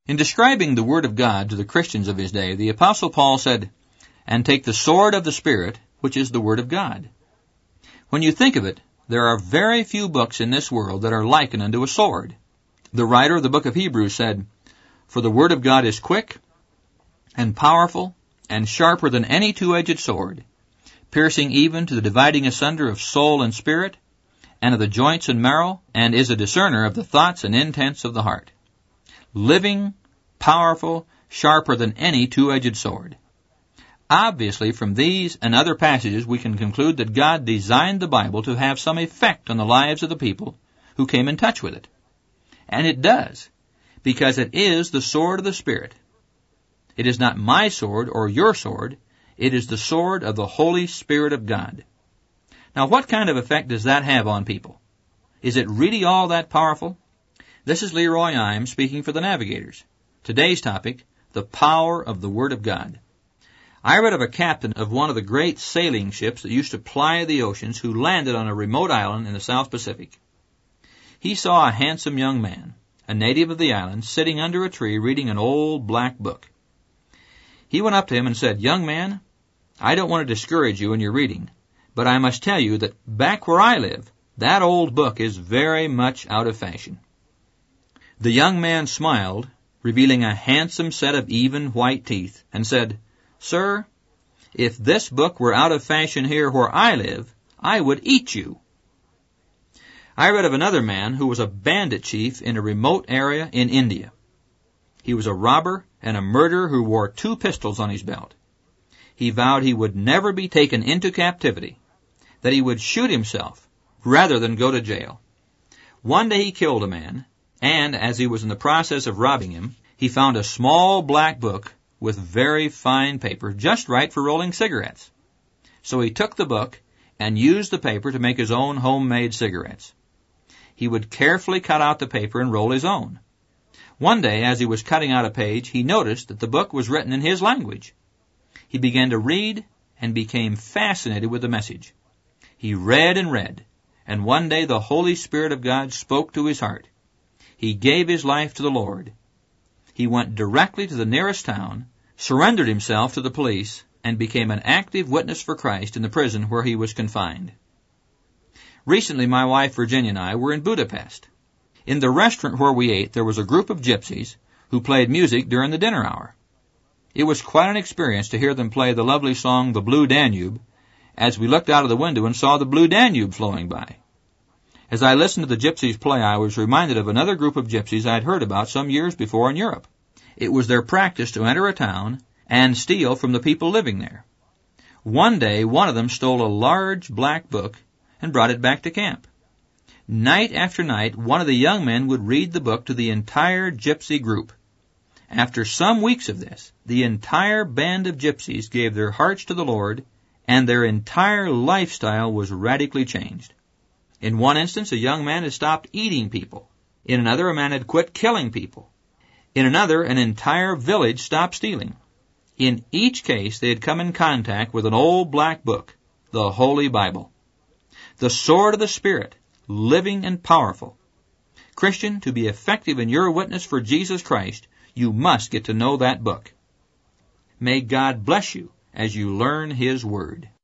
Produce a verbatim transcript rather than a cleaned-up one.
In describing the Word of God to the Christians of his day, the Apostle Paul said, "And take the sword of the Spirit, which is the Word of God." When you think of it, there are very few books in this world that are likened unto a sword. The writer of the book of Hebrews said, "For the Word of God is quick and powerful and sharper than any two-edged sword, piercing even to the dividing asunder of soul and spirit, and of the joints and marrow, and is a discerner of the thoughts and intents of the heart." Living, powerful, sharper than any two-edged sword. Obviously, from these and other passages, we can conclude that God designed the Bible to have some effect on the lives of the people who came in touch with it. And it does, because it is the sword of the Spirit. It is not my sword or your sword. It is the sword of the Holy Spirit of God. Now, what kind of effect does that have on people? Is it really all that powerful? This is Leroy Imes speaking for the Navigators. Today's topic, the power of the Word of God. I read of a captain of one of the great sailing ships that used to ply the oceans who landed on a remote island in the South Pacific. He saw a handsome young man, a native of the island, sitting under a tree reading an old black book. He went up to him and said, "Young man, I don't want to discourage you in your reading, but I must tell you that back where I live, that old book is very much out of fashion." The young man smiled, revealing a handsome set of even white teeth, and said, "Sir, if this book were out of fashion here where I live, I would eat you." I read of another man who was a bandit chief in a remote area in India. He was a robber and a murderer who wore two pistols on his belt. He vowed he would never be taken into captivity, that he would shoot himself rather than go to jail. One day he killed a man, and as he was in the process of robbing him, he found a small black book with very fine paper, just right for rolling cigarettes. So he took the book and used the paper to make his own homemade cigarettes. He would carefully cut out the paper and roll his own. One day, as he was cutting out a page, he noticed that the book was written in his language. He began to read and became fascinated with the message. He read and read, and one day the Holy Spirit of God spoke to his heart. He gave his life to the Lord. He went directly to the nearest town, surrendered himself to the police, and became an active witness for Christ in the prison where he was confined. Recently, my wife Virginia and I were in Budapest. In the restaurant where we ate, there was a group of gypsies who played music during the dinner hour. It was quite an experience to hear them play the lovely song, "The Blue Danube," as we looked out of the window and saw the Blue Danube flowing by. As I listened to the gypsies play, I was reminded of another group of gypsies I had heard about some years before in Europe. It was their practice to enter a town and steal from the people living there. One day, one of them stole a large black book and brought it back to camp. Night after night, one of the young men would read the book to the entire gypsy group. After some weeks of this, the entire band of gypsies gave their hearts to the Lord, and their entire lifestyle was radically changed. In one instance, a young man had stopped eating people. In another, a man had quit killing people. In another, an entire village stopped stealing. In each case, they had come in contact with an old black book, the Holy Bible. The sword of the Spirit, living and powerful. Christian, to be effective in your witness for Jesus Christ, you must get to know that book. May God bless you as you learn His Word.